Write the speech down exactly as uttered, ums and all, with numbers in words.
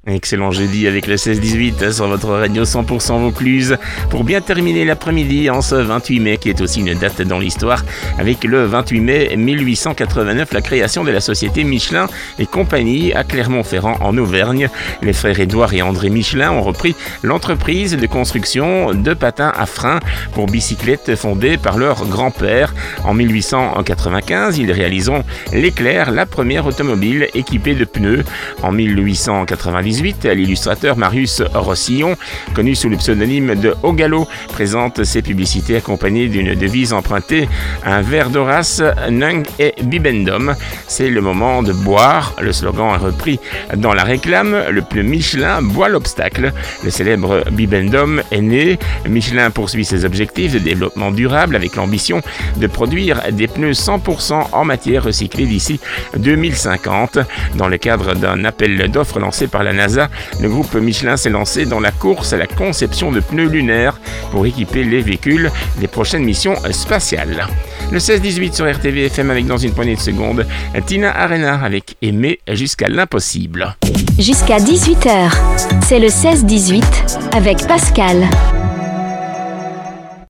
Excellent jeudi avec le seize dix-huit sur votre radio cent pour cent Vaucluse pour bien terminer l'après-midi en ce vingt-huit mai qui est aussi une date dans l'histoire avec le vingt-huit mai mille huit cent quatre-vingt-neuf la création de la société Michelin et compagnie à Clermont-Ferrand en Auvergne. Les frères Édouard et André Michelin ont repris l'entreprise de construction de patins à frein pour bicyclettes fondée par leur grand-père. En mille huit cent quatre-vingt-quinze, ils réaliseront l'Éclair, la première automobile équipée de pneus. En mille huit cent quatre-vingt-dix-huit, l'illustrateur Marius Rossillon, connu sous le pseudonyme de Haut Galop, présente ses publicités accompagnées d'une devise empruntée à un vers d'Horace, Nunc et Bibendum. C'est le moment de boire. Le slogan est repris dans la réclame. Le pneu Michelin boit l'obstacle. Le célèbre Bibendum est né. Michelin poursuit ses objectifs de développement durable avec l'ambition de produire des pneus cent pour cent en matière recyclée d'ici deux mille cinquante. Dans le cadre d'un appel d'offres lancé par la NASA, le groupe Michelin s'est lancé dans la course à la conception de pneus lunaires pour équiper les véhicules des prochaines missions spatiales. Le seize dix-huit sur R T V F M avec dans une poignée de secondes, Tina Arena avec Aimer jusqu'à l'impossible. Jusqu'à dix-huit heures, c'est le seize dix-huit avec Pascal.